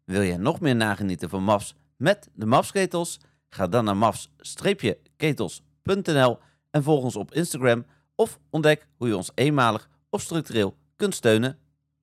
Wil je nog meer nagenieten van MAFS met de MAFS-ketels? Ga dan naar mafs-ketels.nl en volg ons op Instagram of ontdek hoe je ons eenmalig of structureel kunt steunen.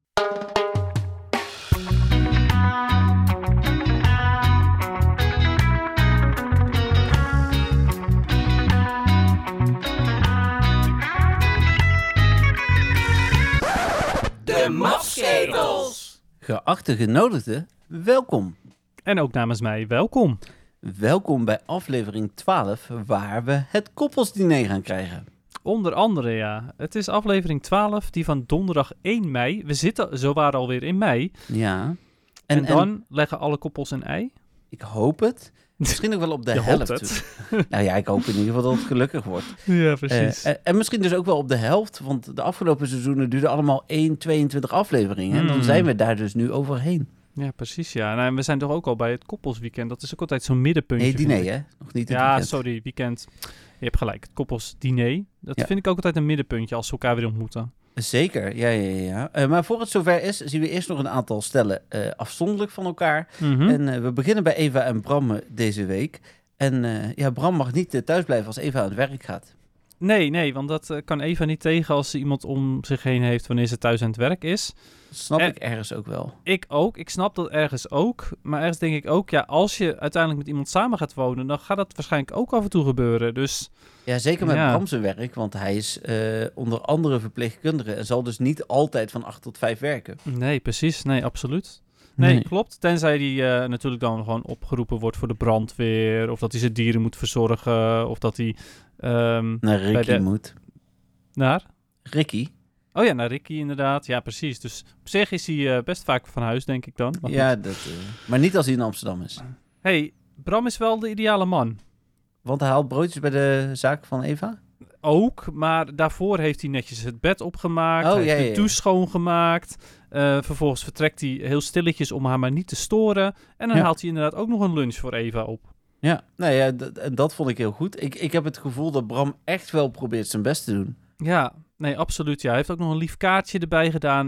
De MAFS-ketels! Geachte genodigden, welkom. En ook namens mij, welkom. Welkom bij aflevering 12, waar we het koppelsdiner gaan krijgen. Onder andere, ja. Het is aflevering 12, die van donderdag 1 mei. We zitten zowaar alweer in mei. Ja. En dan leggen alle koppels een ei. Ik hoop het. Misschien ook wel op de Je helft. hoopt het. Nou ja, ik hoop in ieder geval dat het gelukkig wordt. Ja, precies. En misschien dus ook wel op de helft, want de afgelopen seizoenen duurden allemaal 22 afleveringen. En dan zijn we daar dus nu overheen. Ja, precies, ja. Nou, en we zijn toch ook al bij het koppelsweekend. Dat is ook altijd zo'n middenpuntje. Nee, diner vind ik. hè? Nog niet het Ja, weekend. sorry, weekend. Je hebt gelijk, het koppelsdiner. Dat Ja. vind ik ook altijd een middenpuntje als ze elkaar weer ontmoeten. Zeker, ja. Maar voor het zover is, zien we eerst nog een aantal stellen afzonderlijk van elkaar. Mhm. En we beginnen bij Eva en Bram deze week. En Bram mag niet thuis blijven als Eva aan het werk gaat. Nee, want dat kan Eva niet tegen als ze iemand om zich heen heeft wanneer ze thuis aan het werk is. Dat snap ik ergens ook wel. Ik ook. Ik snap dat ergens ook. Maar ergens denk ik ook, ja, als je uiteindelijk met iemand samen gaat wonen, dan gaat dat waarschijnlijk ook af en toe gebeuren. Dus Ja, zeker met Ja. Bram zijn werk, want hij is onder andere verpleegkundige en zal dus niet altijd van 8 tot 5 werken. nee, precies. Nee, absoluut. Nee, klopt. Tenzij die natuurlijk dan gewoon opgeroepen wordt voor de brandweer, of dat hij zijn dieren moet verzorgen, of dat hij Naar Ricky bij de- moet. naar... Ricky? Oh ja, naar Ricky inderdaad. Ja, precies. Dus op zich is hij best vaak van huis, denk ik dan. Maar goed. Ja, maar niet als hij in Amsterdam is. Hey, Bram is wel de ideale man. Want hij haalt broodjes bij de zaak van Eva? Ook, maar daarvoor heeft hij netjes het bed opgemaakt. Oh, hij heeft ja, de ja. douche schoongemaakt. Vervolgens vertrekt hij heel stilletjes om haar maar niet te storen. En dan Ja. haalt hij inderdaad ook nog een lunch voor Eva op. Ja, nou ja, en dat vond ik heel goed. Ik heb het gevoel dat Bram echt wel probeert zijn best te doen. Ja, nee, absoluut. Ja. Hij heeft ook nog een lief kaartje erbij gedaan.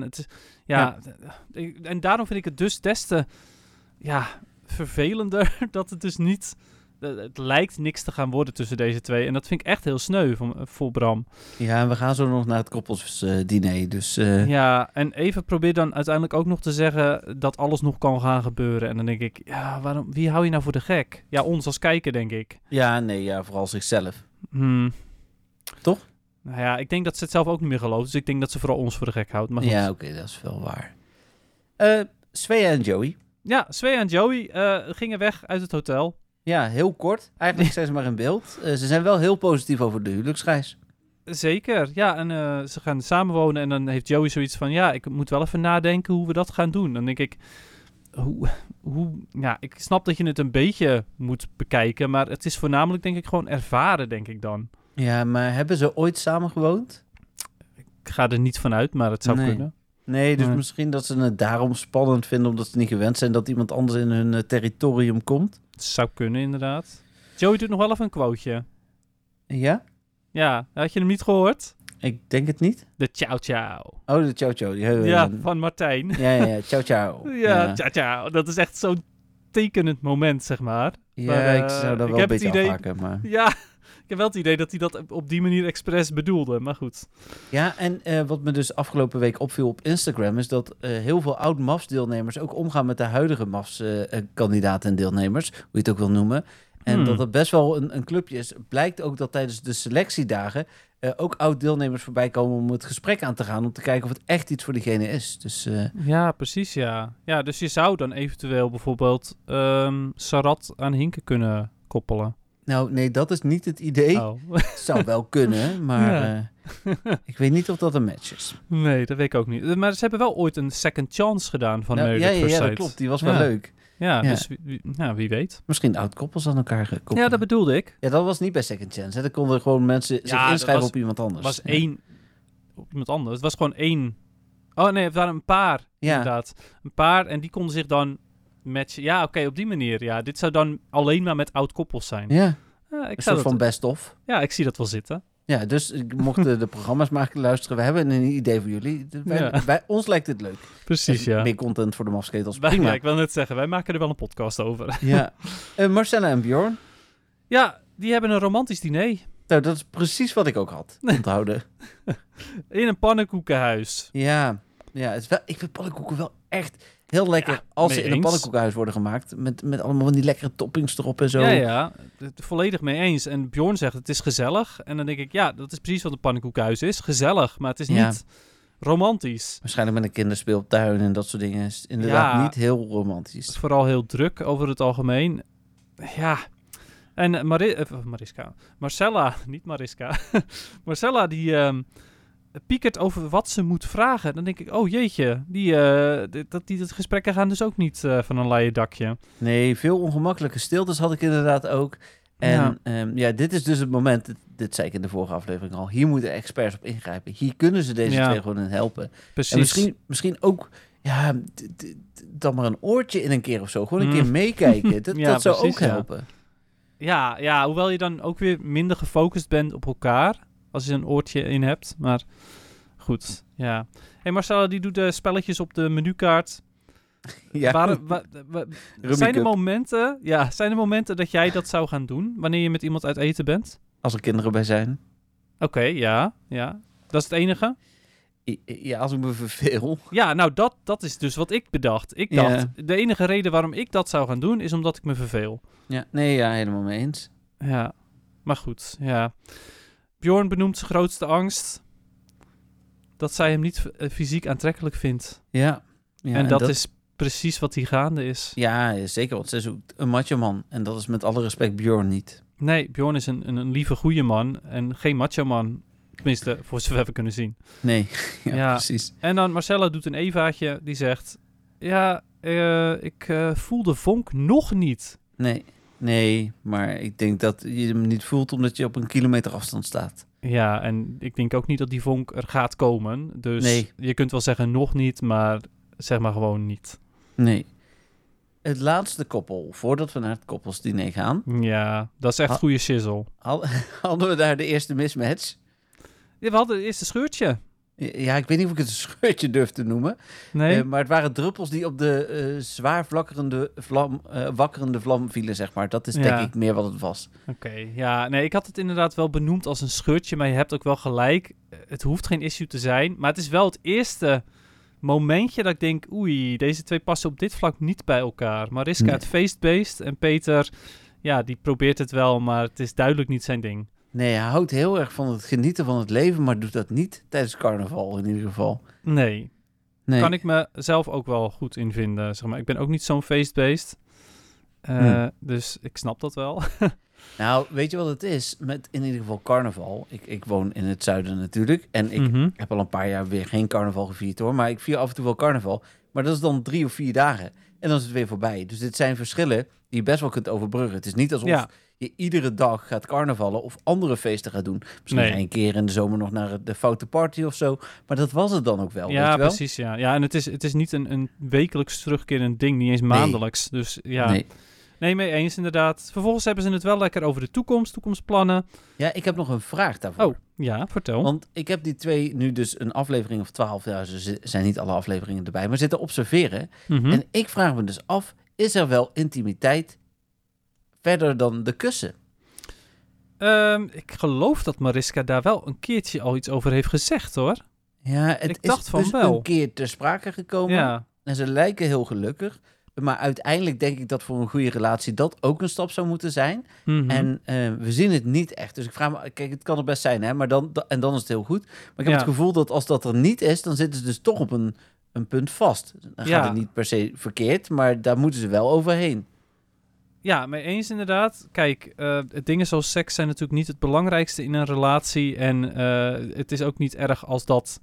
En daarom vind ik het dus des te vervelender dat het dus niet... Het lijkt niks te gaan worden tussen deze twee. En dat vind ik echt heel sneu voor Bram. Ja, en we gaan zo nog naar het koppelsdiner. Dus Ja, en Eva probeert dan uiteindelijk ook nog te zeggen dat alles nog kan gaan gebeuren. En dan denk ik, ja, wie hou je nou voor de gek? Ja, ons als kijker, denk ik. vooral zichzelf. Toch? Nou ja, ik denk dat ze het zelf ook niet meer gelooft. Dus ik denk dat ze vooral ons voor de gek houdt. Maar goed. Ja, oké, dat is wel waar. Svea en Joey. Ja, Svea en Joey gingen weg uit het hotel. Ja, heel kort. Eigenlijk zijn ze maar in beeld. Ze zijn wel heel positief over de huwelijksreis. Zeker, ja. En ze gaan samenwonen en dan heeft Joey zoiets van... Ja, ik moet wel even nadenken hoe we dat gaan doen. Dan denk ik... ik snap dat je het een beetje moet bekijken... maar het is voornamelijk, denk ik, gewoon ervaren, denk ik dan. Ja, maar hebben ze ooit samen gewoond? Ik ga er niet vanuit, maar het zou kunnen. Nee, dus Nee. misschien dat ze het daarom spannend vinden... omdat ze niet gewend zijn dat iemand anders in hun territorium komt. Het zou kunnen, inderdaad. Joey doet nog wel even een quoteje. Ja? Ja, had je hem niet gehoord? Ik denk het niet. De ciao ciao. Oh, de ciao ciao. Ja, van Martijn. Ja, ciao ciao. Ja, ciao ciao. Dat is echt zo'n tekenend moment, zeg maar. Ja, Maar, ik zou daar ik wel heb een het beetje idee- afhaken, maar... Ja, ik heb wel het idee dat hij dat op die manier expres bedoelde, maar goed. Ja, en wat me dus afgelopen week opviel op Instagram... is dat heel veel oud-MAFS-deelnemers ook omgaan met de huidige MAFS-kandidaten en deelnemers. Hoe je het ook wil noemen. En dat het best wel een clubje is. Blijkt ook dat tijdens de selectiedagen... ook oud-deelnemers voorbij komen om het gesprek aan te gaan... om te kijken of het echt iets voor diegene is. Dus Ja, precies, ja. Ja, dus je zou dan eventueel bijvoorbeeld Sarat aan Hinke kunnen koppelen. nou, nee, dat is niet het idee. Oh. Het zou wel kunnen, maar Ja. ik weet niet of dat een match is. Nee, dat weet ik ook niet. Maar ze hebben wel ooit een second chance gedaan van Nou, Married at First ja, dat Sight. klopt. Die was wel Ja. leuk. Ja, Ja. dus wie weet. Misschien oud-koppels aan elkaar gekoppeld. Ja, dat bedoelde ik. Ja, dat was niet bij Second Chance. Hè. Daar konden gewoon mensen zich Ja, dat inschrijven was- op iemand anders. Het was Ja. één... Op iemand anders. Het was gewoon één... Oh nee, het waren een paar, Ja. inderdaad. Een paar en die konden zich dan matchen. Ja, oké, op die manier. Ja, dit zou dan alleen maar met oud-koppels zijn. Ja, Ja, ik een zou soort van dat, best-of. ja, ik zie dat wel zitten. Ja, dus mochten de programma's maken luisteren, we hebben een idee voor jullie. Ons lijkt het leuk. Precies, ja. Meer content voor de mafsketels. Prima. Ja, ik wil net zeggen, wij maken er wel een podcast over. Ja. Marcella en Bjorn? Ja, die hebben een romantisch diner. Nou, dat is precies wat ik ook had onthouden. In een pannenkoekenhuis. Ja, het is wel, ik vind pannenkoeken wel echt heel lekker als ze in een pannenkoekenhuis worden gemaakt. Met allemaal van die lekkere toppings erop en zo. Ja, volledig mee eens. En Bjorn zegt, het is gezellig. En dan denk ik, ja, dat is precies wat een pannenkoekenhuis is. Gezellig, maar het is niet romantisch. Waarschijnlijk met een kinderspeeltuin en dat soort dingen. Is inderdaad niet heel romantisch. Vooral heel druk over het algemeen. Ja. En Marcella, niet Mariska. Marcella, die piekert over wat ze moet vragen. Dan denk ik, oh jeetje, die gesprekken gaan dus ook niet van een leien dakje. Nee, veel ongemakkelijke stiltes had ik inderdaad ook. En dit is dus het moment, dit zei ik in de vorige aflevering al, hier moeten experts op ingrijpen. Hier kunnen ze deze twee gewoon in helpen. Precies. En misschien ook, dan maar een oortje in een keer of zo. Gewoon een keer meekijken. Dat zou ook helpen. Ja, hoewel je dan ook weer minder gefocust bent op elkaar als je een oortje in hebt. Maar goed, ja. Hey, Marcella, die doet de spelletjes op de menukaart. Ja. Zijn er momenten dat jij dat zou gaan doen wanneer je met iemand uit eten bent? Als er kinderen bij zijn. Oké, ja. Dat is het enige? Ja, als ik me verveel. Ja, nou dat is dus wat ik bedacht. Ik dacht, de enige reden waarom ik dat zou gaan doen is omdat ik me verveel. Ja, helemaal mee eens. Ja, maar goed, ja. Bjorn benoemt zijn grootste angst. Dat zij hem niet fysiek aantrekkelijk vindt. Ja en dat is precies wat hier gaande is. Ja, zeker, want ze zoekt een macho man. En dat is met alle respect Bjorn niet. Nee, Bjorn is een lieve, goede man en geen macho man. Tenminste, voor zover we kunnen zien. Nee, precies. En dan Marcella doet een Evaatje, die zegt... Ja, ik voel de vonk nog niet. Nee, maar ik denk dat je hem niet voelt omdat je op een kilometer afstand staat. Ja, en ik denk ook niet dat die vonk er gaat komen. Dus je kunt wel zeggen nog niet, maar zeg maar gewoon niet. Nee. Het laatste koppel, voordat we naar het koppelsdiner gaan. Ja, dat is echt goede shizzle. Hadden we daar de eerste mismatch? Ja, we hadden het eerste scheurtje. Ja, ik weet niet of ik het een scheurtje durf te noemen. Nee. Maar het waren druppels die op de zwaar wakkerende vlam vielen, zeg maar. Dat is denk ik meer wat het was. Oké, ja. Nee, ik had het inderdaad wel benoemd als een scheurtje, maar je hebt ook wel gelijk. Het hoeft geen issue te zijn, maar het is wel het eerste momentje dat ik denk, oei, deze twee passen op dit vlak niet bij elkaar. Mariska het feestbeest en Peter, ja, die probeert het wel, maar het is duidelijk niet zijn ding. Nee, hij houdt heel erg van het genieten van het leven, maar doet dat niet tijdens carnaval in ieder geval. Nee. Kan ik mezelf ook wel goed in vinden, zeg maar. Ik ben ook niet zo'n feestbeest. Dus ik snap dat wel. Nou, weet je wat het is? Met in ieder geval carnaval. Ik woon in het zuiden natuurlijk. En ik heb al een paar jaar weer geen carnaval gevierd hoor. Maar ik vier af en toe wel carnaval. Maar dat is dan 3 of 4 dagen. En dan is het weer voorbij. Dus dit zijn verschillen die je best wel kunt overbruggen. Het is niet alsof je iedere dag gaat carnavallen of andere feesten gaat doen. Misschien een keer in de zomer nog naar de Foute Party of zo. Maar dat was het dan ook wel, ja, weet je wel? Precies, ja. Ja, en het is niet een wekelijks terugkerend ding. Niet eens maandelijks. Dus ja... Nee, mee eens inderdaad. Vervolgens hebben ze het wel lekker over de toekomstplannen. Ja, ik heb nog een vraag daarvoor. Oh, ja, vertel. Want ik heb die twee nu dus een aflevering of 12, ja, ze zijn niet alle afleveringen erbij, maar zitten observeren. En ik vraag me dus af, is er wel intimiteit verder dan de kussen? Ik geloof dat Mariska daar wel een keertje al iets over heeft gezegd, hoor. Ja, het is dus een keer ter sprake gekomen. Ja. En ze lijken heel gelukkig. Maar uiteindelijk denk ik dat voor een goede relatie dat ook een stap zou moeten zijn. En we zien het niet echt. Dus ik vraag me, kijk, het kan er best zijn, hè? Maar dan is het heel goed. Maar ik heb het gevoel dat als dat er niet is, dan zitten ze dus toch op een punt vast. Dan gaat het niet per se verkeerd, maar daar moeten ze wel overheen. Ja, mee eens inderdaad. Kijk, dingen zoals seks zijn natuurlijk niet het belangrijkste in een relatie. En het is ook niet erg als dat,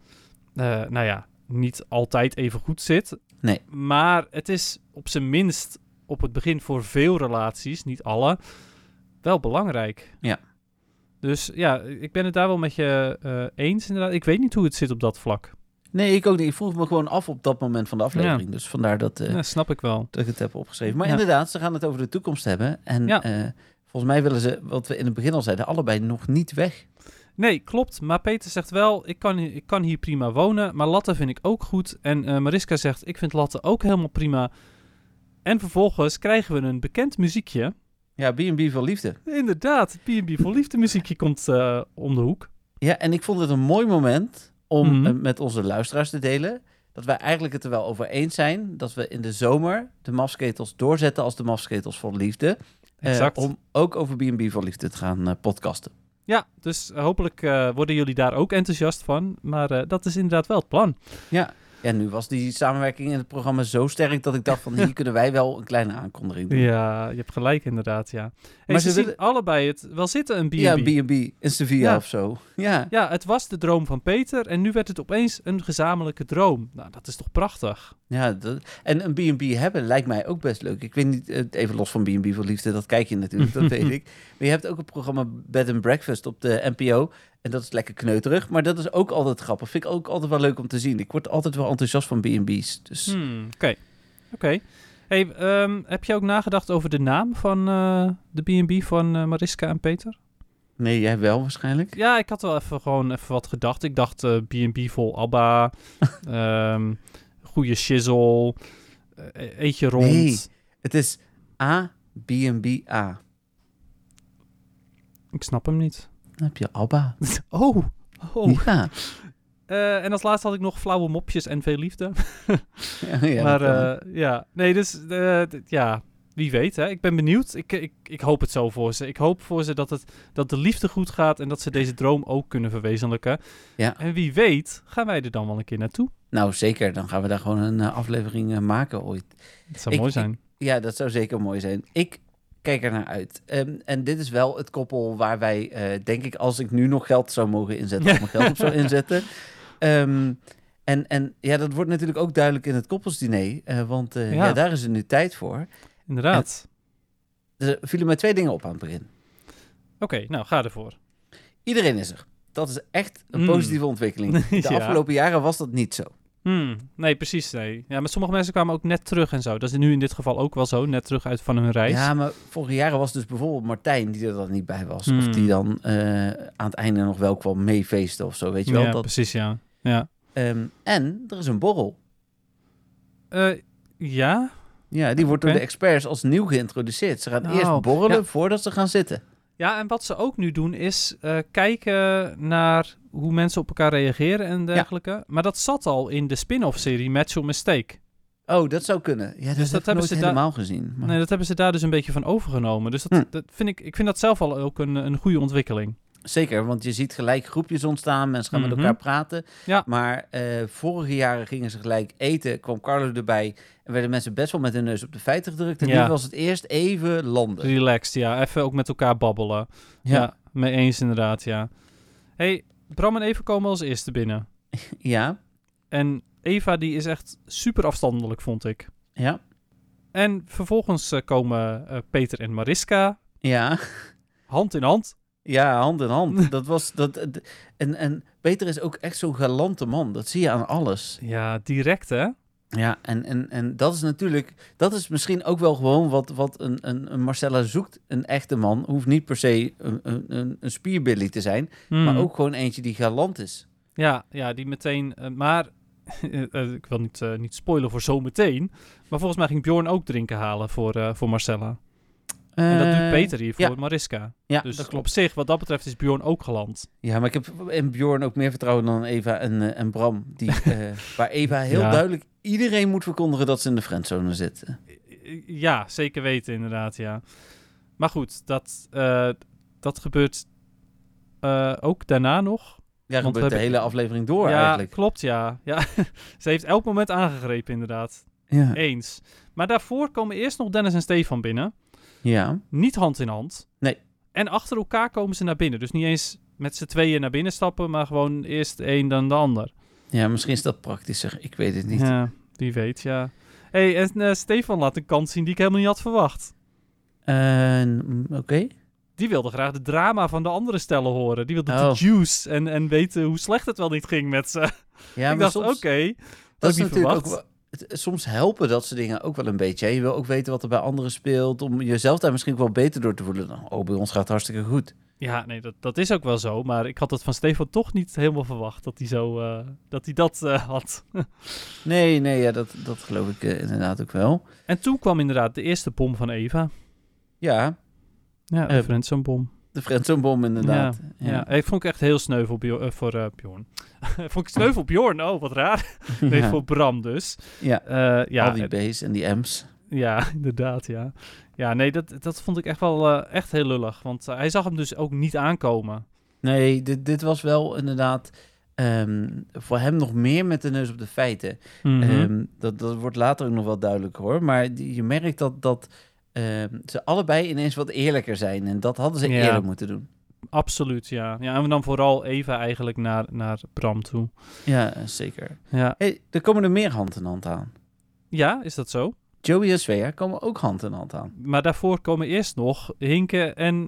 niet altijd even goed zit. Nee. Maar het is op zijn minst op het begin voor veel relaties, niet alle, wel belangrijk. Ja. Dus ja, ik ben het daar wel met je eens inderdaad. Ik weet niet hoe het zit op dat vlak. Nee, ik ook niet. Ik vroeg me gewoon af op dat moment van de aflevering. Ja. Dus vandaar dat, snap ik wel. Dat ik het heb opgeschreven. Maar inderdaad, ze gaan het over de toekomst hebben. En volgens mij willen ze, wat we in het begin al zeiden, allebei nog niet weg. Nee, klopt. Maar Peter zegt wel, ik kan hier prima wonen. Maar Latte vind ik ook goed. En Mariska zegt, ik vind Latte ook helemaal prima. En vervolgens krijgen we een bekend muziekje. Ja, B&B voor liefde. Inderdaad, B&B voor liefde muziekje komt om de hoek. Ja, en ik vond het een mooi moment om Mhm. met onze luisteraars te delen. Dat wij eigenlijk het er wel over eens zijn. Dat we in de zomer de mafsketels doorzetten als de mafsketels voor liefde. Exact. Om ook over B&B voor liefde te gaan podcasten. Ja, dus hopelijk worden jullie daar ook enthousiast van. Maar dat is inderdaad wel het plan. Ja, nu was die samenwerking in het programma zo sterk dat ik dacht van hier kunnen wij wel een kleine aankondiging doen. Ja, je hebt gelijk inderdaad, ja. Hey, Maar ze ze zien willen- allebei het wel zitten, een B&B. Ja, B&B in Sevilla Ja. of zo. Ja. Ja, het was de droom van Peter en nu werd het opeens een gezamenlijke droom. Nou, dat is toch prachtig? Ja, en een B&B hebben lijkt mij ook best leuk. Ik weet niet, even los van B&B voor liefde, dat kijk je natuurlijk, dat weet ik. Maar je hebt ook een programma Bed and Breakfast op de NPO. En dat is lekker kneuterig, maar dat is ook altijd grappig. Vind ik ook altijd wel leuk om te zien. Ik word altijd wel enthousiast van B&B's. Dus Oké. Hey, heb je ook nagedacht over de naam van de B&B van Mariska en Peter? nee, jij wel waarschijnlijk. Ja, ik had wel even wat gedacht. Ik dacht B&B vol ABBA, goede shizzle, eetje rond. Nee, het is A-B&B-A. Ik snap hem niet. Dan heb je ABBA. Oh. Ja. En als laatste had ik nog flauwe mopjes en veel liefde. Ja, Maar dat kan. ja, nee, dus ja, wie weet, hè. Ik ben benieuwd. Ik hoop het zo voor ze. Ik hoop voor ze dat de liefde goed gaat en dat ze deze droom ook kunnen verwezenlijken. Ja. En wie weet, gaan wij er dan wel een keer naartoe. Nou, zeker. Dan gaan we daar gewoon een aflevering maken ooit. Dat zou mooi zijn. Ja, dat zou zeker mooi zijn. Ik kijk er naar uit. En dit is wel het koppel waar wij, denk ik, als ik nu nog geld zou mogen inzetten, of mijn geld op zou inzetten. En ja, dat wordt natuurlijk ook duidelijk in het koppelsdiner, want Ja. daar is er nu tijd voor. Inderdaad. Er vielen mij 2 dingen op aan het begin. Oké, nou, ga ervoor. Iedereen is er. Dat is echt een Mm. positieve ontwikkeling. De Ja. afgelopen jaren was dat niet zo. Nee, precies, nee. Ja, maar sommige mensen kwamen ook net terug en zo. Dat is nu in dit geval ook wel zo, net terug uit van hun reis. Ja, maar vorige jaren was dus bijvoorbeeld Martijn die er dan niet bij was. Mm. Of die dan aan het einde nog wel kwam meefeesten of zo, weet je wel. Ja, Dat, precies, ja. Ja. en er is een borrel. Ja? Ja, die wordt door Oké. de experts als nieuw geïntroduceerd. Ze gaan Oh, eerst borrelen ja. voordat ze gaan zitten. Ja, en wat ze ook nu doen is kijken naar hoe mensen op elkaar reageren en dergelijke. Maar dat zat al in de spin-off serie Match or Mistake. Oh, dat zou kunnen. Ja, dat heb ik hebben nooit ze daar- helemaal gezien. Maar... Nee, dat hebben ze daar dus een beetje van overgenomen. Dus dat ik vind dat zelf al ook een goede ontwikkeling. Zeker, want je ziet gelijk groepjes ontstaan. Mensen gaan met Mhm. elkaar praten. Ja. Maar vorige jaren gingen ze gelijk eten. Kwam Carlo erbij. En werden mensen best wel met hun neus op de feiten gedrukt. En Ja. nu was het eerst even landen. Relaxed, ja. Even ook met elkaar babbelen. Ja, mee eens inderdaad, ja. Hey, Bram en Eva komen als eerste binnen. Ja. En Eva die is echt super afstandelijk, vond ik. Ja. En vervolgens komen Peter en Mariska Ja. hand in hand. Ja, hand in hand. Dat was dat. En Peter is ook echt zo'n galante man. Dat zie je aan alles. Ja, direct hè? Ja, en dat is natuurlijk. Dat is misschien ook wel gewoon wat een Marcella zoekt. Een echte man. Hoeft niet per se een spierbilly te zijn. Maar ook gewoon eentje die galant is. Ja, die meteen... maar ik wil niet spoilen voor zometeen. Maar volgens mij ging Bjorn ook drinken halen voor Marcella. En dat doet Peter hier voor ja. Mariska. Ja, Dus dat op klopt. zich, wat dat betreft, is Bjorn ook geland. Ja, maar ik heb in Bjorn ook meer vertrouwen dan Eva en Bram. Die, waar Eva heel Ja. duidelijk iedereen moet verkondigen dat ze in de friendzone zitten. Ja, zeker weten inderdaad, ja. Maar goed, dat gebeurt ook daarna nog. Ja, Want gebeurt we de hebben- hele aflevering door ja, eigenlijk. klopt, ja. Ze heeft elk moment aangegrepen, inderdaad. Ja. Eens. Maar daarvoor komen eerst nog Dennis en Stefan binnen. Ja. Niet hand in hand. Nee. En achter elkaar komen ze naar binnen. Dus niet eens met z'n tweeën naar binnen stappen, maar gewoon eerst de een dan de ander. Ja, misschien is dat praktischer. Ik weet het niet. Ja, wie weet, ja. Hey, en Stefan laat een kant zien die ik helemaal niet had verwacht. Oké. Die wilde graag de drama van de andere stellen horen. Die wilde Oh. de juice en weten hoe slecht het wel niet ging met ze. Ja, ik maar dacht, oké. soms, Dat dat is is niet natuurlijk ook verwacht. soms helpen dat soort dingen ook wel een beetje. Hè? Je wil ook weten wat er bij anderen speelt, om jezelf daar misschien ook wel beter door te voelen. Dan, oh, bij ons gaat het hartstikke goed. Ja, nee, dat is ook wel zo. Maar ik had het van Stefan toch niet helemaal verwacht dat hij dat had. Nee, ja, dat geloof ik inderdaad ook wel. En toen kwam inderdaad de eerste bom van Eva. Ja, Ja, de friendzone-bom. de friendzone-bom inderdaad. Ja, ik vond ik echt heel sneu voor Bjorn. Vond ik sneu voor Bjorn? Oh, wat raar. Nee, voor Bram dus. Ja, Ja, al die B's en die M's. Ja, inderdaad, ja. Ja, nee, dat vond ik echt wel echt heel lullig. Want hij zag hem dus ook niet aankomen. Nee, dit was wel inderdaad voor hem nog meer met de neus op de feiten. Mhm. Dat wordt later ook nog wel duidelijk hoor. Maar je merkt dat ze allebei ineens wat eerlijker zijn. En dat hadden ze Ja. eerder moeten doen. Absoluut, ja. Ja, en dan vooral Eva eigenlijk naar Bram toe. Ja, zeker. Ja. Hey, er komen er meer hand in hand aan. Ja, is dat zo? Joey en Svea komen ook hand in hand aan. Maar daarvoor komen eerst nog Hinke en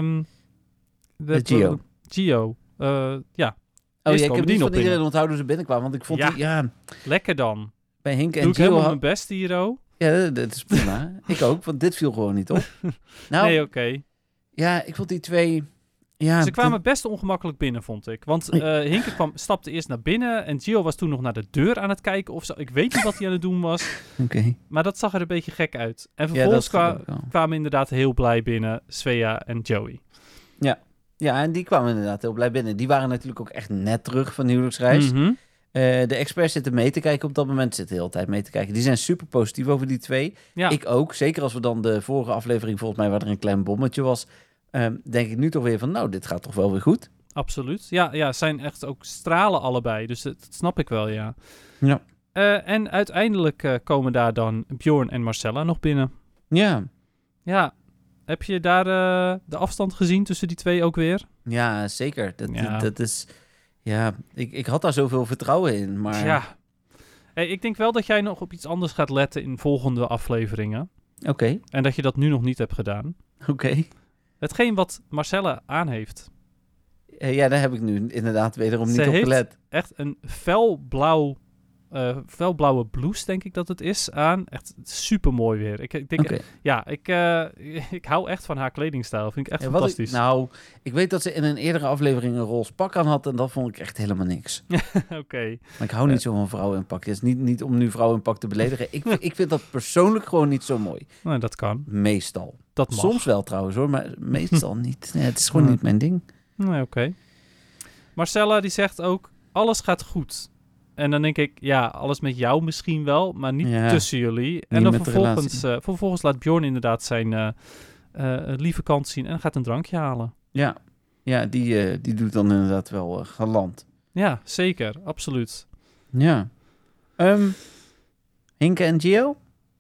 Gio. Gio. Ja, Oh Eerst ja, ik komen heb die niet nog van iedereen onthouden hoe ze binnenkwamen. Want ik vond lekker dan. bij Hinke Doe en ik helemaal Gio... mijn best hier, oh. Ja, dat is prima. Ik ook, want dit viel gewoon niet op. Nou, Nee, oké. ja, ik vond die twee... Ja, Ze kwamen best ongemakkelijk binnen, vond ik. Want Hinke stapte eerst naar binnen en Gio was toen nog naar de deur aan het kijken of zo. Ik weet niet wat hij aan het doen was, Oké. maar dat zag er een beetje gek uit. En Ja, vervolgens dat geloof ik wel. kwamen inderdaad heel blij binnen Svea en Joey. Ja, en die kwamen inderdaad heel blij binnen. Die waren natuurlijk ook echt net terug van de huwelijksreis. Mhm. De experts zitten mee te kijken op dat moment. Zitten de hele tijd mee te kijken. Die zijn super positief over die twee. Ja, Ik ook. Zeker als we dan de vorige aflevering, volgens mij, waar er een klein bommetje was. Denk ik nu toch weer van, nou, dit gaat toch wel weer goed. absoluut. Ja, zijn echt ook stralen allebei. Dus dat snap ik wel, ja. Ja. En uiteindelijk komen daar dan Bjorn en Marcella nog binnen. Ja. Ja, heb je daar de afstand gezien tussen die twee ook weer? Ja, zeker. Ja. Dat is... Ja, ik had daar zoveel vertrouwen in, maar... Ja. Hey, ik denk wel dat jij nog op iets anders gaat letten in volgende afleveringen. Oké. En dat je dat nu nog niet hebt gedaan. Oké. Hetgeen wat Marcella aan heeft. Ja, daar heb ik nu inderdaad wederom Ze niet op heeft gelet. Echt een felblauwe blouse, denk ik dat het is, aan. Echt super mooi weer. Ik denk, Oké. ja, ik hou echt van haar kledingstijl. Vind ik echt Ja, fantastisch. ik weet dat ze in een eerdere aflevering een roze pak aan had en dat vond ik echt helemaal niks. Oké. Maar ik hou niet zo van vrouwen in pakjes. Niet om nu vrouwen in pak te beledigen. Ik vind dat persoonlijk gewoon niet zo mooi. Nou, dat kan. Meestal. Dat mag. Soms wel trouwens hoor, maar meestal niet. Nee, het is gewoon Ja. niet mijn ding. Nee, oké. Marcella die zegt ook, alles gaat goed. En dan denk ik, ja, alles met jou misschien wel, maar niet Ja, tussen jullie. En niet dan met de vervolgens laat Bjorn inderdaad zijn lieve kant zien en gaat een drankje halen. Ja, die doet dan inderdaad wel galant. Ja, zeker. Absoluut. Ja. Hinke en Gio?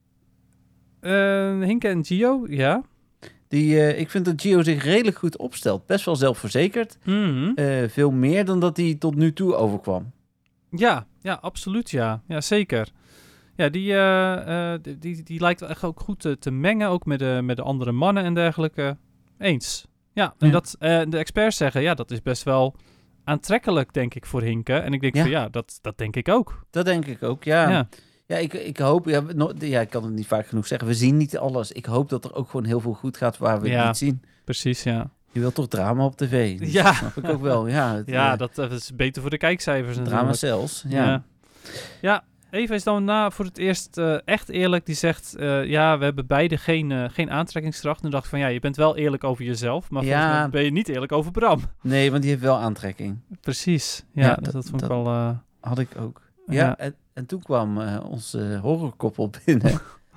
Hinke en Gio, ja. Ik vind dat Gio zich redelijk goed opstelt. Best wel zelfverzekerd. Mhm. Veel meer dan dat hij tot nu toe overkwam. Ja, absoluut, ja. Ja, zeker. Ja, die lijkt wel echt ook goed te mengen, ook met de andere mannen en dergelijke. Eens. Ja, en Ja. de experts zeggen, ja, dat is best wel aantrekkelijk, denk ik, voor Hinke. En ik denk Ja. van, ja, dat denk ik ook. Dat denk ik ook, ja. Ja. Ja, ik hoop... Ja, ik kan het niet vaak genoeg zeggen. We zien niet alles. Ik hoop dat er ook gewoon heel veel goed gaat waar we het Ja. niet zien. Precies, ja. Je wilt toch drama op tv? Dus Ja. Dat snap ik ook wel, ja. Ja, dat is beter voor de kijkcijfers Drama natuurlijk. zelfs, ja. Ja, Eva is dan voor het eerst echt eerlijk. Die zegt, ja, we hebben beide geen aantrekkingskracht. En dacht ik van, ja, je bent wel eerlijk over jezelf. Maar volgens Ja. mij ben je niet eerlijk over Bram. Nee, want die heeft wel aantrekking. Precies. Ja, Ja, dat vond ik dat- wel... Had ik ook. Ja, Ja. en toen kwam onze horrorkoppel binnen.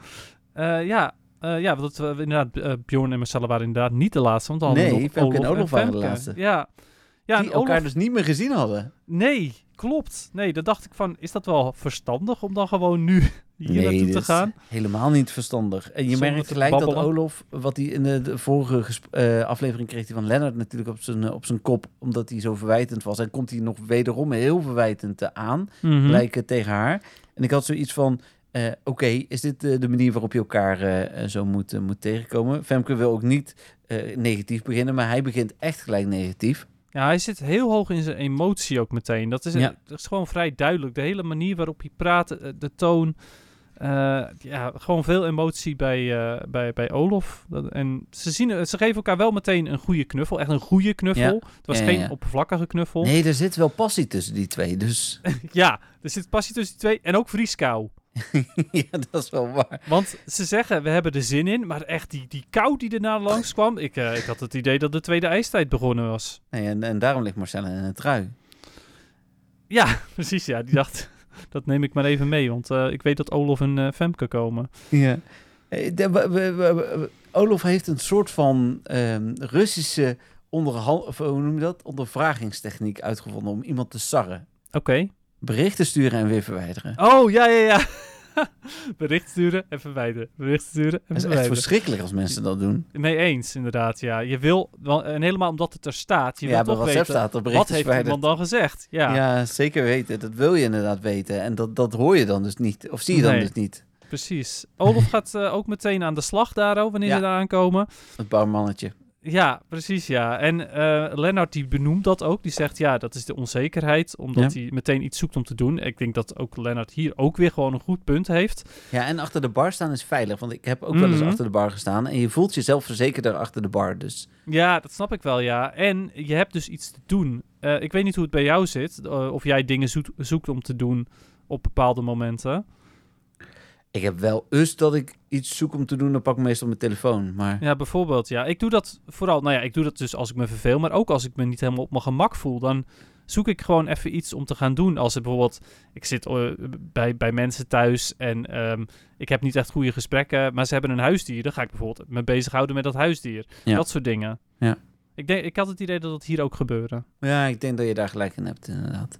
Want inderdaad, Bjorn en Marcella waren inderdaad niet de laatste. Want we hadden Nee, nog Femke en Olof Olof waren de Femke. laatste. Ja, Die en elkaar Olof- dus niet meer gezien hadden. Nee, klopt. Nee, dan dacht ik van, is dat wel verstandig om dan gewoon nu hier naartoe dit te is gaan? helemaal niet verstandig. En je Zonder merkt te gelijk dat babbelen. Olof, wat hij in de vorige aflevering kreeg, hij van Lennart natuurlijk op zijn kop, omdat hij zo verwijtend was. En komt hij nog wederom heel verwijtend aan, Mhm. gelijk tegen haar. En ik had zoiets van, oké, is dit de manier waarop je elkaar zo moet tegenkomen? Femke wil ook niet negatief beginnen, maar hij begint echt gelijk negatief. Ja, hij zit heel hoog in zijn emotie ook meteen. Dat is Ja. gewoon vrij duidelijk. De hele manier waarop hij praat, de toon. Gewoon veel emotie bij Olof. En ze geven elkaar wel meteen een goede knuffel. Echt een goede knuffel. Ja. Het was geen oppervlakkige knuffel. Nee, er zit wel passie tussen die twee, dus... Ja, er zit passie tussen die twee. En ook vrieskou. Ja, dat is wel waar. Want ze zeggen, we hebben er zin in. Maar echt, die kou die erna langskwam... Ik had het idee dat de tweede ijstijd begonnen was. Nee, en daarom ligt Marcella in een trui. Ja, precies. Ja, die dacht... Dat neem ik maar even mee, want ik weet dat Olof en Femke komen. Ja. Olof heeft een soort van Russische ondervragingstechniek uitgevonden om iemand te sarren. Oké. Berichten sturen en weer verwijderen. Oh, ja. Bericht sturen en verwijderen. Bericht sturen en Het is echt verwijderen. verschrikkelijk als mensen dat doen. Mee eens, inderdaad, ja. Je wil, en helemaal omdat het er staat, je wil bij toch WhatsApp weten, staat er berichten wat heeft verwijderd. iemand dan gezegd? Ja, Ja, zeker weten. Dat wil je inderdaad weten. En dat hoor je dan dus niet. Of zie je dan Nee. dus niet. precies. Olof gaat ook meteen aan de slag daar, wanneer Ja. ze daar aankomen. Het barmannetje. Ja, precies, ja. En Lennart die benoemt dat ook. Die zegt, ja, dat is de onzekerheid, omdat hij meteen iets zoekt om te doen. Ik denk dat ook Lennart hier ook weer gewoon een goed punt heeft. Ja, en achter de bar staan is veilig. Want ik heb ook wel eens Mhm. achter de bar gestaan. En je voelt jezelf verzekerder achter de bar. Dus Ja, dat snap ik wel, ja. En je hebt dus iets te doen. Ik weet niet hoe het bij jou zit, of jij dingen zoekt om te doen op bepaalde momenten. ik heb wel dat ik iets zoek om te doen. Dan pak ik meestal mijn telefoon. Maar Ja, bijvoorbeeld, ja. Ik doe dat vooral, ik doe dat dus als ik me verveel, maar ook als ik me niet helemaal op mijn gemak voel, dan zoek ik gewoon even iets om te gaan doen. Als er bijvoorbeeld, ik zit bij mensen thuis en ik heb niet echt goede gesprekken, maar ze hebben een huisdier, dan ga ik bijvoorbeeld me bezighouden met dat huisdier. Ja. Dat soort dingen. Ja. Ik had het idee dat het hier ook gebeurde. ja, ik denk dat je daar gelijk in hebt, inderdaad.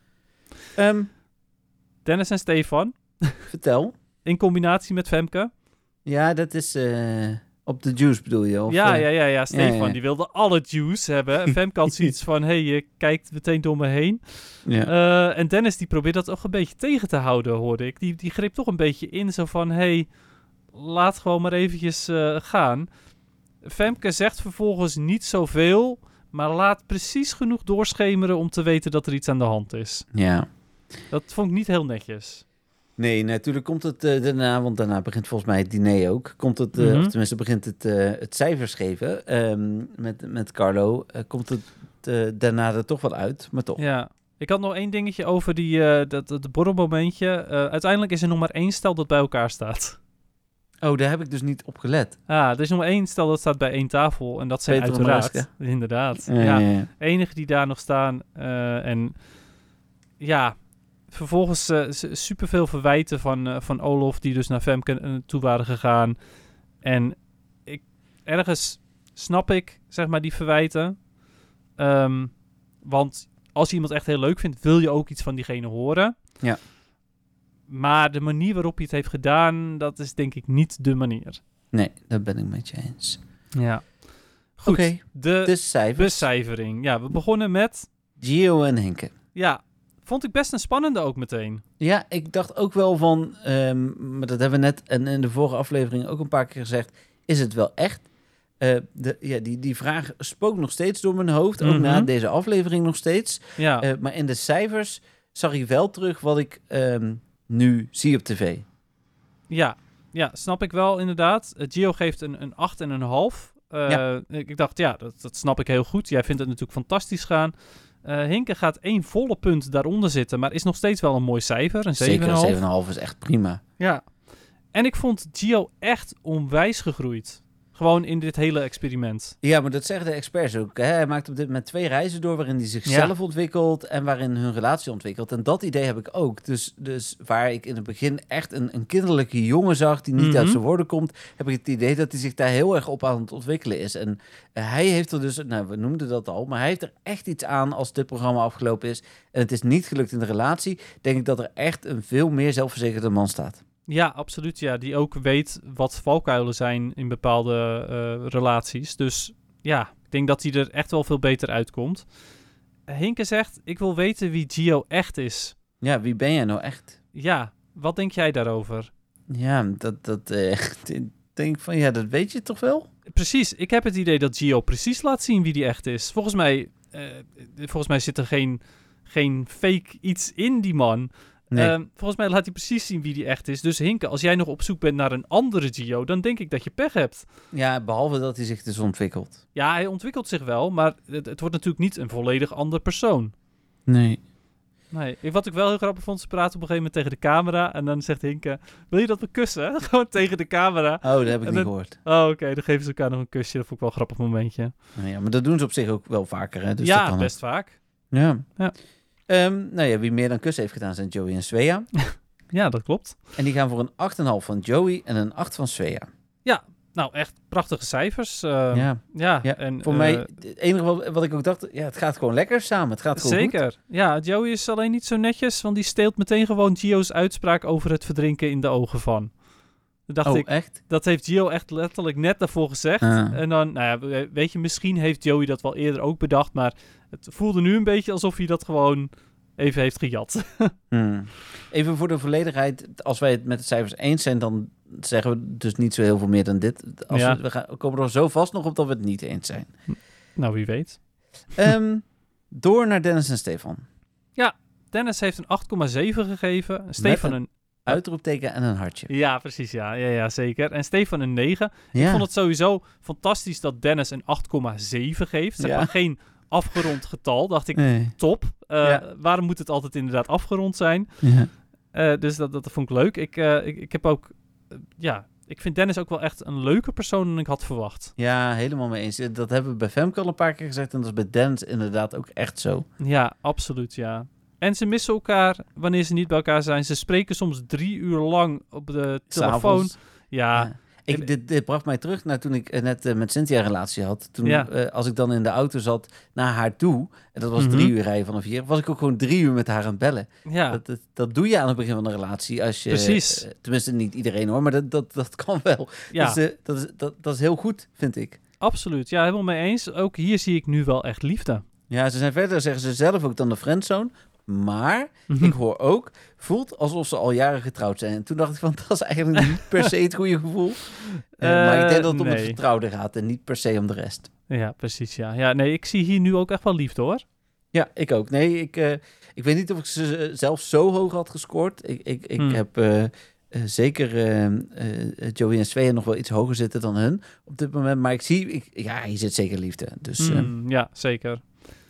Hm. Dennis en Stefan, Vertel. in combinatie met Femke. Ja, dat is op de juice bedoel je? Of, Ja. Stefan, ja. die wilde alle juice hebben. En Femke had zoiets van, je kijkt meteen door me heen. Ja. En Dennis, die probeert dat ook een beetje tegen te houden, hoorde ik. Die greep toch een beetje in, zo van, laat gewoon maar eventjes gaan. Femke zegt vervolgens niet zoveel, maar laat precies genoeg doorschemeren om te weten dat er iets aan de hand is. Ja. Dat vond ik niet heel netjes. Nee, natuurlijk komt het daarna, want daarna begint volgens mij het diner ook. Komt het, Mhm. of tenminste begint het cijfers geven met Carlo. Komt het daarna er toch wat uit, maar toch. Ja. Ik had nog één dingetje over dat borrelmomentje. Uiteindelijk is er nog maar 1 stel dat bij elkaar staat. Oh, daar heb ik dus niet op gelet. Er is nog maar 1 stel dat staat bij 1 tafel. En dat zijn Peter en uiteraard... Mariska. Inderdaad. Ja. Enige die daar nog staan. En ja, vervolgens superveel verwijten van Olof, die dus naar Femke toe waren gegaan. En ergens snap ik, zeg maar, die verwijten. Want als je iemand echt heel leuk vindt, wil je ook iets van diegene horen. Ja. Maar de manier waarop hij het heeft gedaan, dat is denk ik niet de manier. Nee, dat ben ik met je eens. Ja. Goed, Oké, de dus cijfers. becijfering. Ja, we begonnen met... Gio en Henke. Ja, vond ik best een spannende ook meteen. Ja, ik dacht ook wel van, maar dat hebben we net en in de vorige aflevering ook een paar keer gezegd, is het wel echt? Die vraag spookt nog steeds door mijn hoofd, ook Mhm. na deze aflevering nog steeds. Ja, Maar in de cijfers zag ik wel terug wat ik nu zie op tv. ja, snap ik wel inderdaad. Gio geeft een 8 en een half. Ja. Ik dacht, ja, dat snap ik heel goed. Jij vindt het natuurlijk fantastisch gaan. Hinke gaat 1 volle punt daaronder zitten, maar is nog steeds wel een mooi cijfer. Een 7,5. Zeker, 7,5 is echt prima. Ja. En ik vond Gio echt onwijs gegroeid. Gewoon in dit hele experiment. Ja, maar dat zeggen de experts ook. Hè? Hij maakt op dit moment 2 reizen door waarin hij zichzelf ontwikkelt en waarin hun relatie ontwikkelt. En dat idee heb ik ook. Dus waar ik in het begin echt een kinderlijke jongen zag die niet uit zijn woorden komt, heb ik het idee dat hij zich daar heel erg op aan het ontwikkelen is. En hij heeft er dus, we noemden dat al, maar hij heeft er echt iets aan als dit programma afgelopen is en het is niet gelukt in de relatie, denk ik dat er echt een veel meer zelfverzekerde man staat. Ja, absoluut. Ja, die ook weet wat valkuilen zijn in bepaalde relaties. Dus ja, ik denk dat hij er echt wel veel beter uitkomt. Hinke zegt, ik wil weten wie Gio echt is. Ja, wie ben jij nou echt? Ja, wat denk jij daarover? Ja, denk ik van, ja, dat weet je toch wel? Precies, ik heb het idee dat Gio precies laat zien wie die echt is. Volgens mij zit er geen fake iets in die man. Nee. Volgens mij laat hij precies zien wie die echt is. Dus Hinke, als jij nog op zoek bent naar een andere Gio, dan denk ik dat je pech hebt. Ja, behalve dat hij zich dus ontwikkelt. Ja, hij ontwikkelt zich wel, maar het wordt natuurlijk niet een volledig ander persoon. Nee. Nee, wat ik wel heel grappig vond, ze praten op een gegeven moment tegen de camera en dan zegt Hinke, wil je dat we kussen? Gewoon tegen de camera. Oh, dat heb ik En niet dan- gehoord. Oh, oké, dan geven ze elkaar nog een kusje. Dat vond ik wel een grappig momentje. Nou ja, maar dat doen ze op zich ook wel vaker, hè? Dus dat ja, kan best vaak. ook. Ja. Ja. Nou ja, wie meer dan kussen heeft gedaan zijn Joey en Svea. Ja, dat klopt. En die gaan voor een 8,5 van Joey en een 8 van Svea. Nou, echt prachtige cijfers. Ja. Ja, Ja, en voor mij, het enige wat ik ook dacht, ja, het gaat gewoon lekker samen. Het gaat gewoon zeker. goed. Ja, Joey is alleen niet zo netjes, want die steelt meteen gewoon Gio's uitspraak over het verdrinken in de ogen van. Dan dacht Oh, ik, echt? dat heeft Gio echt letterlijk net daarvoor gezegd. Ah. En dan, nou ja, weet je, misschien heeft Joey dat wel eerder ook bedacht, maar het voelde nu een beetje alsof hij dat gewoon even heeft gejat. Even voor de volledigheid, als wij het met de cijfers eens zijn, dan zeggen we dus niet zo heel veel meer dan dit. Ja. We komen er zo vast nog op dat we het niet eens zijn. Nou, wie weet. Door naar Dennis en Stefan. Dennis heeft een 8,7 gegeven. Stefan een... Uitroepteken en een hartje. Ja, precies. Ja, zeker. En Stefan een 9. Ja. Ik vond het sowieso fantastisch dat Dennis een 8,7 geeft. Zeg Ja. maar geen afgerond getal. Dacht ik, Nee. top. Ja. Waarom moet het altijd inderdaad afgerond zijn? Ja. Dus dat vond ik leuk. Ik heb ook... ik vind Dennis ook wel echt een leuke persoon dan ik had verwacht. Ja, helemaal mee eens. Dat hebben we bij Femke al een paar keer gezegd en dat is bij Dennis inderdaad ook echt zo. Ja, absoluut, ja. En ze missen elkaar wanneer ze niet bij elkaar zijn. Ze spreken soms 3 uur lang op de telefoon. S'avonds. Ja, Dit bracht mij terug naar toen ik net met Cynthia een relatie had. Toen, Ja. als ik dan in de auto zat naar haar toe, en dat was 3 uur rijden vanaf hier, was ik ook gewoon 3 uur met haar aan het bellen. ja. Dat doe je aan het begin van een relatie. Als je, Precies. Tenminste, niet iedereen hoor, maar dat kan wel. Ja. Dus, dat is heel goed, vind ik. Absoluut, ja, helemaal mee eens. Ook hier zie ik nu wel echt liefde. Ja, ze zijn verder, zeggen ze zelf ook dan de friendzone. Maar ik hoor ook, voelt alsof ze al jaren getrouwd zijn. En toen dacht ik van, dat is eigenlijk niet per se het goede gevoel. Maar ik denk dat het om het nee. vertrouwde gaat en niet per se om de rest. Ja, precies, ja. Ja, nee, ik zie hier nu ook echt wel liefde, hoor. Ja, ik ook. Nee, ik weet niet of ik ze zelf zo hoog had gescoord. Ik heb zeker Joey en Svea nog wel iets hoger zitten dan hun op dit moment. Maar ik zie, hier zit zeker liefde. Dus Ja, zeker.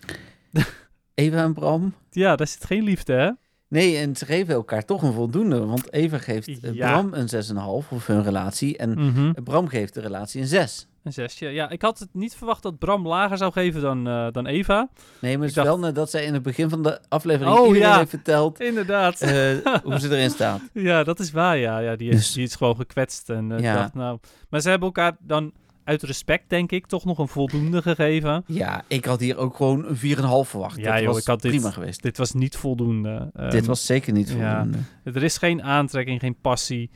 Eva en Bram. Ja, daar zit geen liefde, hè? Nee, en ze geven elkaar toch een voldoende. Want Eva geeft Ja. Bram een 6,5 voor hun relatie. En Bram geeft de relatie een 6. Een 6. Ja, ik had het niet verwacht dat Bram lager zou geven dan Eva. Nee, maar het Ik is dacht- wel nadat zij in het begin van de aflevering Oh, iedereen ja. heeft verteld Inderdaad. hoe ze erin staat. Ja, dat is waar, ja. Ja, die is gewoon gekwetst. En Ja. dacht, nou... Maar ze hebben elkaar dan uit respect, denk ik, toch nog een voldoende gegeven. Ja, ik had hier ook gewoon een 4,5 verwacht. Ja, dat joh, was ik had prima geweest. Dit was niet voldoende. Dit was zeker niet ja. voldoende. Er is geen aantrekking, geen passie.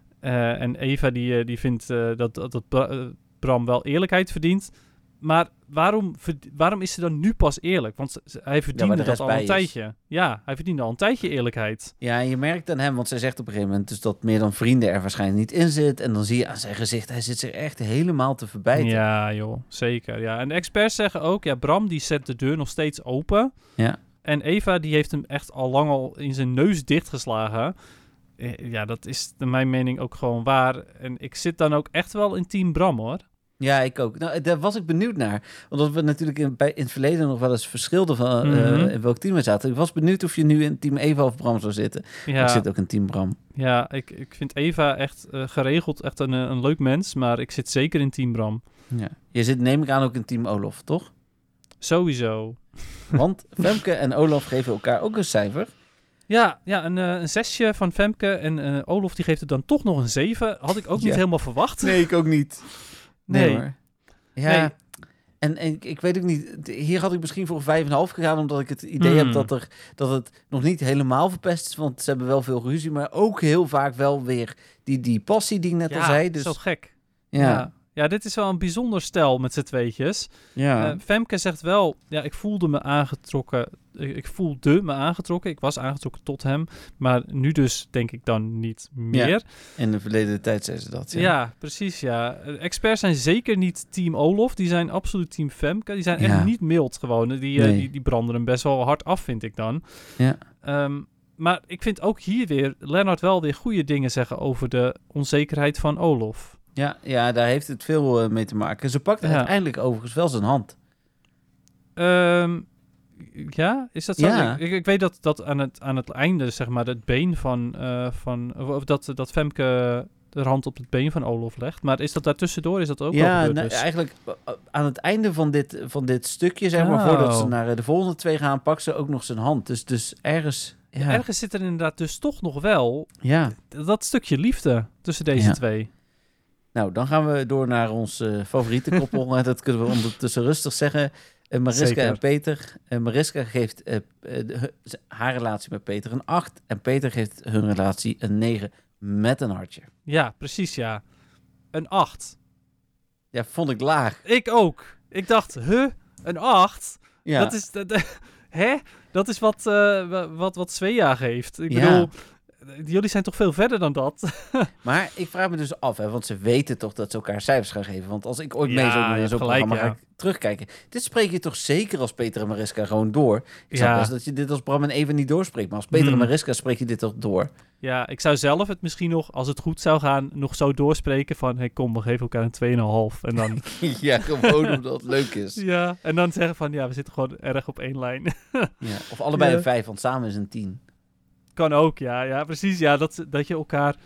En Eva die vindt dat Bram wel eerlijkheid verdient. Maar waarom is ze dan nu pas eerlijk? Want hij verdiende waar de dat rest al bij een is. tijdje. Ja, hij verdiende al een tijdje eerlijkheid. Ja, en je merkt aan hem, want zij zegt op een gegeven moment dus dat meer dan vrienden er waarschijnlijk niet in zit. En dan zie je aan zijn gezicht, hij zit zich echt helemaal te verbijten. Ja, joh, zeker. Ja. En de experts zeggen ook, ja, Bram die zet de deur nog steeds open. Ja. En Eva die heeft hem echt al lang al in zijn neus dichtgeslagen. Ja, dat is naar mijn mening ook gewoon waar. En ik zit dan ook echt wel in team Bram, hoor. Ja, ik ook. Nou, daar was ik benieuwd naar. Omdat we natuurlijk in het verleden nog wel eens verschilden van in welk team we zaten. Ik was benieuwd of je nu in team Eva of Bram zou zitten. Ja. Ik zit ook in team Bram. Ja, ik vind Eva echt geregeld echt een leuk mens, maar ik zit zeker in team Bram. Ja. Je zit, neem ik aan, ook in team Olaf, toch? Sowieso. Want Femke en Olaf geven elkaar ook een cijfer. Ja, een 6 van Femke en Olaf die geeft het dan toch nog een 7. Had ik ook niet Ja. helemaal verwacht. Nee, ik ook niet. Nee. Nee. Hoor. Ja, Nee. en ik weet ook niet. Hier had ik misschien voor 5,5 gegaan, omdat ik het idee heb dat het nog niet helemaal verpest is. Want ze hebben wel veel ruzie, maar ook heel vaak wel weer die passie die ik net al zei. Dus zo gek. ja. Ja, dit is wel een bijzonder stel met z'n tweetjes. Ja. Femke zegt wel, ja, ik voelde me aangetrokken. Ik was aangetrokken tot hem. Maar nu dus denk ik dan niet meer. Ja. In de verleden tijd zei ze dat. Ja, precies, ja. Experts zijn zeker niet team Olof. Die zijn absoluut team Femke. Die zijn echt Ja. niet mild gewoon. Nee. Die branden hem best wel hard af, vind ik dan. Ja. Maar ik vind ook hier weer Lennart wel weer goede dingen zeggen over de onzekerheid van Olof. Ja, daar heeft het veel mee te maken. Ze pakt uiteindelijk overigens wel zijn hand. Ja, is dat zo? Ja. Ik weet dat aan het einde, zeg maar, het been of dat Femke de hand op het been van Olof legt. Maar is dat daartussendoor? Is dat ook wel gebeurd? Dus? Eigenlijk aan het einde van dit stukje, zeg maar, voordat ze naar de volgende 2 gaan, pakt ze ook nog zijn hand. Dus ergens... Ja. Ergens zit er inderdaad dus toch nog wel Ja. dat stukje liefde tussen deze twee. Nou, dan gaan we door naar ons favoriete koppel. Dat kunnen we ondertussen rustig zeggen. Mariska Zeker. en Peter. Mariska geeft haar relatie met Peter een 8. En Peter geeft hun relatie een 9 met een hartje. Ja, precies, ja. Een 8. Ja, vond ik laag. Ik ook. Ik dacht, een 8? Ja. Dat is... Hè? Dat is wat Svea geeft. Ik bedoel, jullie zijn toch veel verder dan dat? Maar ik vraag me dus af, want ze weten toch dat ze elkaar cijfers gaan geven. Want als ik ooit mee zou doen in zo'n programma, ga ik terugkijken. Dit spreek je toch zeker als Peter en Mariska gewoon door? Ik snap best dat je dit als Bram en Eva niet doorspreekt. Maar als Peter en Mariska spreek je dit toch door? Ja, ik zou zelf het misschien nog, als het goed zou gaan, nog zo doorspreken van... Hey, kom, we geven elkaar een 2,5. En dan... Ja, gewoon omdat het leuk is. Ja, en dan zeggen van, ja, we zitten gewoon erg op 1 lijn. Ja, of allebei een 5, want samen is een 10. Kan ook, ja, precies. Ja, dat je elkaar,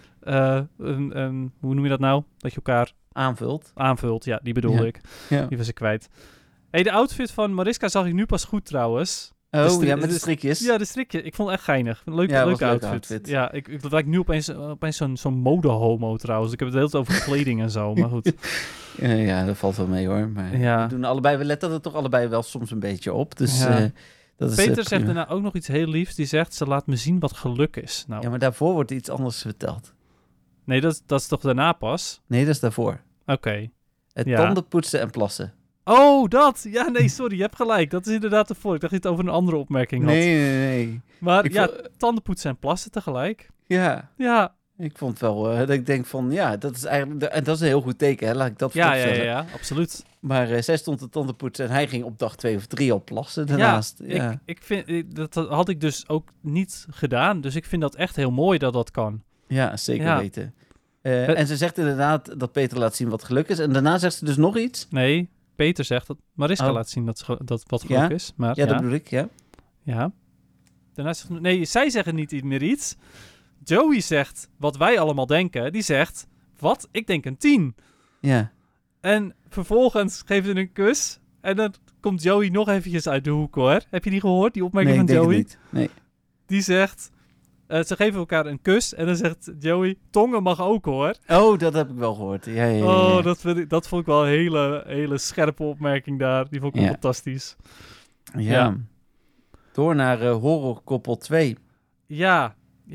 hoe noem je dat nou? Dat je elkaar... Aanvult, ja, die bedoelde ik. Ja. Die was ik kwijt. Hey, de outfit van Mariska zag ik nu pas goed trouwens. Oh, ja, met de strikjes. Ja, de strikjes. Ik vond het echt geinig. Leuke outfit. Ja, dat lijkt nu opeens zo'n modehomo trouwens. Ik heb het de hele tijd over kleding en zo, maar goed. Ja, dat valt wel mee hoor. Maar we doen allebei, we letten er toch allebei wel soms een beetje op. Dus dat is Peter zegt daarna ook nog iets heel liefs. Die zegt, ze laat me zien wat geluk is. Nou. Ja, maar daarvoor wordt iets anders verteld. Nee, dat is toch daarna pas? Nee, dat is daarvoor. Oké. Het tanden poetsen en plassen. Oh, dat! Ja, nee, sorry, je hebt gelijk. Dat is inderdaad ervoor. Ik dacht dat je het over een andere opmerking had. Nee. Maar tanden poetsen en plassen tegelijk. Ja. Ik vond wel dat ik denk van, ja, dat is eigenlijk... En dat is een heel goed teken, hè? Laat ik dat voorstellen. Ja, absoluut. Maar zij stond te tanden poetsen en hij ging op dag 2 of 3 al plassen daarnaast. Ja. Ik vind, dat had ik dus ook niet gedaan. Dus ik vind dat echt heel mooi dat dat kan. Ja, zeker weten. En ze zegt inderdaad dat Peter laat zien wat geluk is. En daarna zegt ze dus nog iets. Nee, Peter zegt dat Mariska laat zien dat wat geluk is. Maar, dat bedoel ik, Ja. Daarna zegt... Nee, zij zeggen niet meer iets. Joey zegt wat wij allemaal denken. Die zegt, wat? Ik denk een 10. Ja. En vervolgens geeft ze een kus. En dan komt Joey nog eventjes uit de hoek, hoor. Heb je die gehoord, die opmerking van Joey? Nee, ik denk het niet. Nee. Die zegt... ze geven elkaar een kus en dan zegt Joey, tongen mag ook, hoor. Oh, dat heb ik wel gehoord. Ja. Oh, dat vond ik wel een hele scherpe opmerking daar. Die vond ik wel fantastisch. Ja. Door naar horrorkoppel 2. Ja.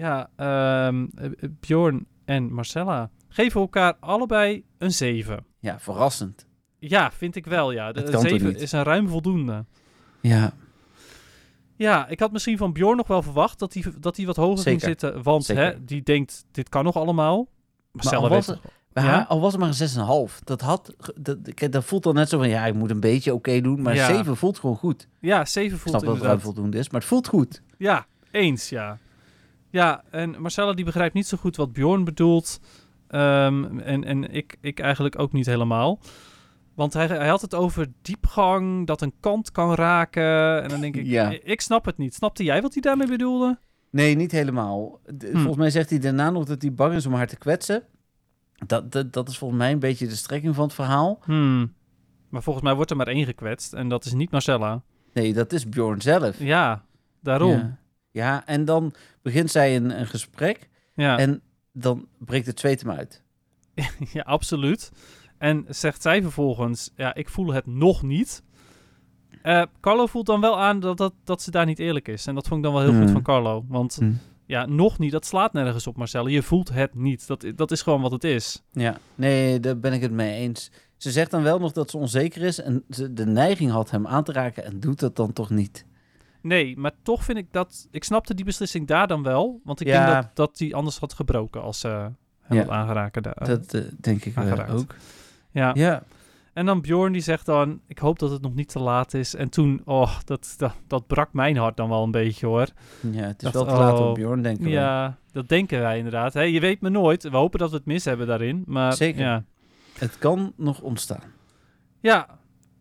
Bjorn en Marcella geven elkaar allebei een 7. Ja, verrassend. Ja, vind ik wel, ja. De 7 is een ruim voldoende. Ja. Ja, ik had misschien van Bjorn nog wel verwacht dat hij wat hoger ging zitten. Want die denkt, dit kan nog allemaal. Marcella al was het maar een 6,5. Dat voelt dan net zo van, ja, ik moet een beetje oké doen. Maar 7 voelt gewoon goed. Ja, 7 voelt inderdaad. Ik snap dat het ruim voldoende is, maar het voelt goed. Ja, eens, ja. Ja, en Marcella die begrijpt niet zo goed wat Bjorn bedoelt. En ik eigenlijk ook niet helemaal. Want hij had het over diepgang, dat een kant kan raken. En dan denk ik, ik snap het niet. Snapte jij wat hij daarmee bedoelde? Nee, niet helemaal. Volgens mij zegt hij daarna nog dat hij bang is om haar te kwetsen. Dat is volgens mij een beetje de strekking van het verhaal. Maar volgens mij wordt er maar 1 gekwetst. En dat is niet Marcella. Nee, dat is Bjorn zelf. Ja, daarom. Ja, en dan begint zij een gesprek. Ja. En dan breekt het zweet hem uit. Ja, absoluut. En zegt zij vervolgens, ja, ik voel het nog niet. Carlo voelt dan wel aan dat ze daar niet eerlijk is. En dat vond ik dan wel heel goed van Carlo. Want ja, nog niet, dat slaat nergens op, Marcella. Je voelt het niet. Dat is gewoon wat het is. Ja, nee, daar ben ik het mee eens. Ze zegt dan wel nog dat ze onzeker is en ze de neiging had hem aan te raken en doet dat dan toch niet. Nee, maar toch vind ik dat... Ik snapte die beslissing daar dan wel. Want ik denk dat hij anders had gebroken als hem had aangeraakt. Dat denk ik ook. Ja. En dan Bjorn die zegt dan, ik hoop dat het nog niet te laat is. En toen, dat brak mijn hart dan wel een beetje hoor. Ja, het is wel te laat op Bjorn, denken we. Ja, dat denken wij inderdaad. Hey, je weet me nooit. We hopen dat we het mis hebben daarin. Maar, Zeker. Ja. Het kan nog ontstaan. Ja,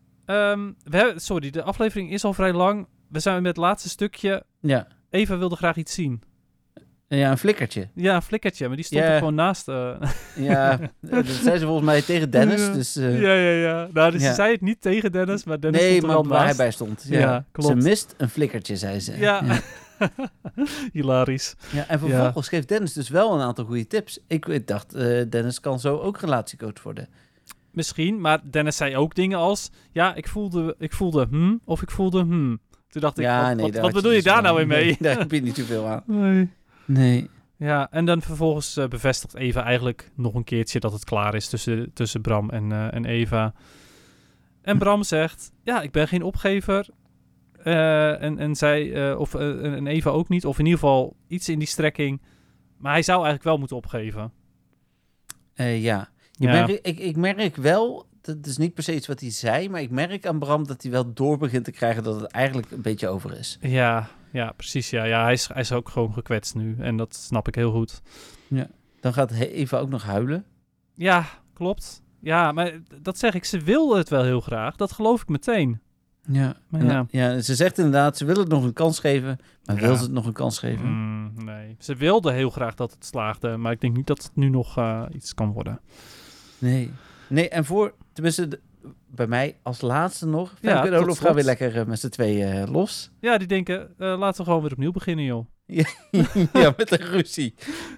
de aflevering is al vrij lang. We zijn met het laatste stukje. Ja. Eva wilde graag iets zien. Ja, een flikkertje. Ja, een flikkertje, maar die stond er gewoon naast. Ja, dat zei ze volgens mij tegen Dennis. Ja. Dus, Ja. Nou, dus ze zei het niet tegen Dennis, maar Dennis stond er wel naast. Waar hij bij stond. Ja, klopt. Ze mist een flikkertje, zei ze. Ja. Hilarisch. Ja, en vervolgens geeft Dennis dus wel een aantal goede tips. Ik dacht, Dennis kan zo ook relatiecoach worden. Misschien, maar Dennis zei ook dingen als... Ja, ik voelde of ik voelde Toen dacht ik, wat bedoel je daar nou weer mee? Nee, daar heb je niet zoveel aan. Nee. Ja, en dan vervolgens bevestigt Eva eigenlijk nog een keertje dat het klaar is tussen Bram en Eva. En Bram zegt, ja, ik ben geen opgever. En zij, en Eva ook niet. Of in ieder geval iets in die strekking. Maar hij zou eigenlijk wel moeten opgeven. Ik merk wel, dat is niet per se iets wat hij zei, maar ik merk aan Bram dat hij wel door begint te krijgen dat het eigenlijk een beetje over is. Ja, precies. Ja, hij is ook gewoon gekwetst nu. En dat snap ik heel goed. Ja. Dan gaat Eva ook nog huilen. Ja, klopt. Ja, maar dat zeg ik, ze wilde het wel heel graag. Dat geloof ik meteen. Ja, ze zegt inderdaad, ze wil het nog een kans geven, maar wil ze het nog een kans geven? Nee, ze wilde heel graag dat het slaagde, maar ik denk niet dat het nu nog iets kan worden. Nee, en tenminste, bij mij als laatste nog, Femke en Olof gaan weer lekker met z'n tweeën los. Ja, die denken, laten we gewoon weer opnieuw beginnen, joh. Ja, met een ruzie.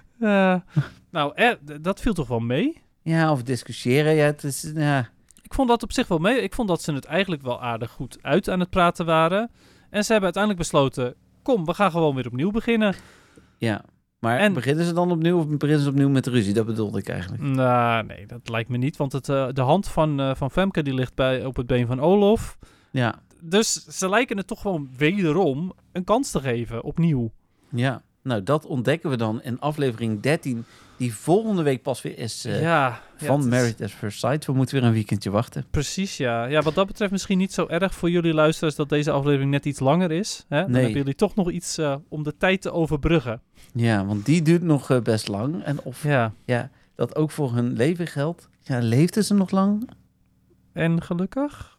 Dat viel toch wel mee? Ja, of discussiëren, het is, Ik vond dat op zich wel mee. Ik vond dat ze het eigenlijk wel aardig goed uit aan het praten waren. En ze hebben uiteindelijk besloten, kom, we gaan gewoon weer opnieuw beginnen. Ja, maar beginnen ze dan opnieuw of beginnen ze opnieuw met de ruzie? Dat bedoelde ik eigenlijk. Nou, nee, dat lijkt me niet. Want de hand van Femke die ligt op het been van Olof. Ja. Dus ze lijken het toch gewoon wederom een kans te geven, opnieuw. Ja, nou dat ontdekken we dan in aflevering 13... die volgende week pas weer is van Married at First Sight. We moeten weer een weekendje wachten. Precies, ja. Ja, wat dat betreft misschien niet zo erg voor jullie luisteraars dat deze aflevering net iets langer is. Hè? Dan hebben jullie toch nog iets om de tijd te overbruggen. Ja, want die duurt nog best lang. En of dat ook voor hun leven geldt. Ja, leefden ze nog lang? En gelukkig?